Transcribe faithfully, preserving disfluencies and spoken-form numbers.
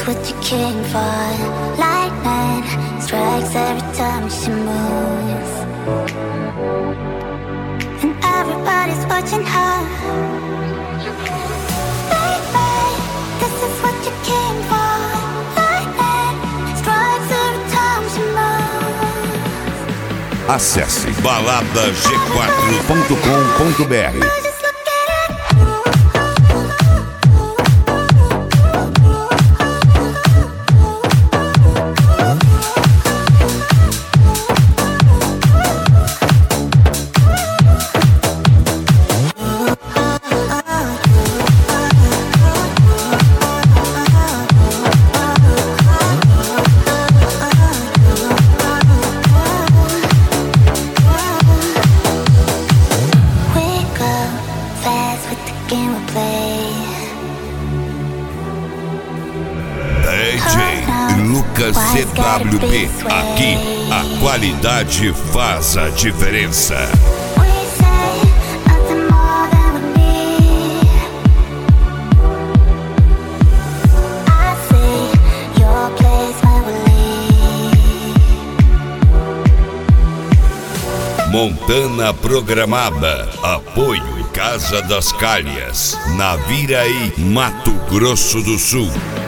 what you came for. Lightning strikes every time she moves, and everybody's watching her. Baby, this is what you came for. Lightning strikes every time she moves. Acesse balada g quatro ponto com ponto b r. C W P, aqui a qualidade faz a diferença. Montana Programada, apoio Casa das Calhas, Naviraí, Mato Grosso do Sul.